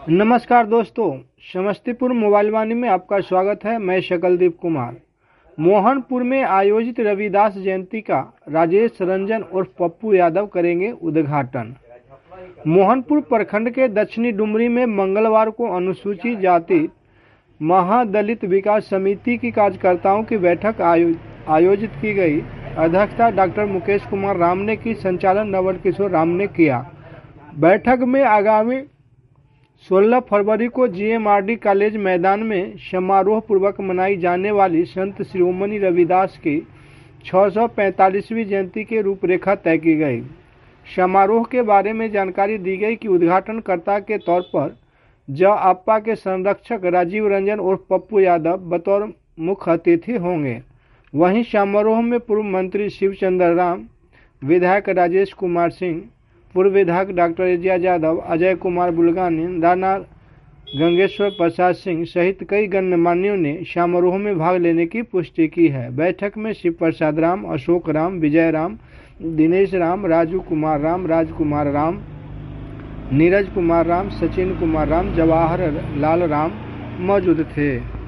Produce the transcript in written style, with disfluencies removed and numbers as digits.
नमस्कार दोस्तों, समस्तीपुर मोबाइल वाणी में आपका स्वागत है। मैं शकलदीप कुमार। मोहनपुर में आयोजित रविदास जयंती का राजेश रंजन और पप्पू यादव करेंगे उद्घाटन। मोहनपुर प्रखंड के दक्षिणी डुमरी में मंगलवार को अनुसूचित जाति महादलित विकास समिति की कार्यकर्ताओं की बैठक आयोजित की गई। अध्यक्षता डॉक्टर मुकेश कुमार राम ने की, संचालन नवल किशोर राम ने किया। बैठक में आगामी 16 फरवरी को जीएमआरडी कॉलेज मैदान में समारोह पूर्वक मनाई जाने वाली संत शिरोमणि रविदास की 645वीं जयंती की रूपरेखा तय की गई। समारोह के बारे में जानकारी दी गई कि उद्घाटनकर्ता के तौर पर ज.आपा के संरक्षक राजीव रंजन और पप्पू यादव बतौर मुख्य अतिथि होंगे। वहीं समारोह में पूर्व मंत्री शिवचंद्र राम, विधायक राजेश कुमार सिंह, पूर्व विधायक डॉक्टर एजाज यादव, अजय कुमार बुल्गानी, राणा गंगेश्वर प्रसाद सिंह सहित कई गणमान्यों ने समारोह में भाग लेने की पुष्टि की है। बैठक में शिव प्रसाद राम, अशोक राम, विजय राम, दिनेश राम, राजू कुमार राम, राजकुमार राम, नीरज कुमार राम, सचिन कुमार राम, जवाहर लाल राम मौजूद थे।